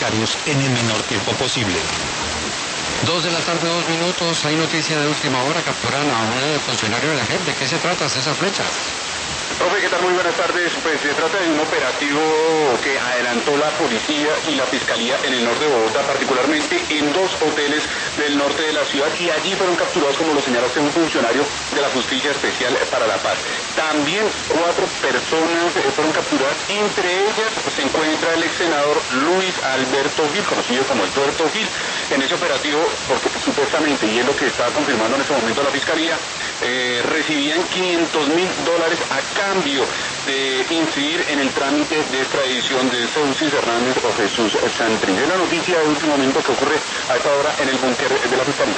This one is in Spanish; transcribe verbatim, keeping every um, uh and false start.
sicarios en el menor tiempo posible. Dos de la tarde, dos minutos. Hay noticia de última hora. Capturan a un funcionario de la J E P. ¿De qué se trata, César Flecha? Profe, ¿qué tal? Muy buenas tardes. Pues se trata de un operativo que adelantó la policía y la fiscalía en el norte de Bogotá, particularmente en dos hoteles del norte de la ciudad, y allí fueron capturados, como lo señaló usted, un funcionario de la Justicia Especial para la Paz. También cuatro personas fueron capturadas, entre ellas se encuentra el ex senador Luis Alberto Gil, conocido como el Tuerto Gil. En ese operativo, porque supuestamente, y es lo que está confirmando en este momento la fiscalía, eh, recibían quinientos mil dólares a cambio de incidir en el trámite de extradición de Seusis Hernández o Jesús Santrich. Es la noticia de último momento que ocurre a esta hora en el búnker de la fiscalía.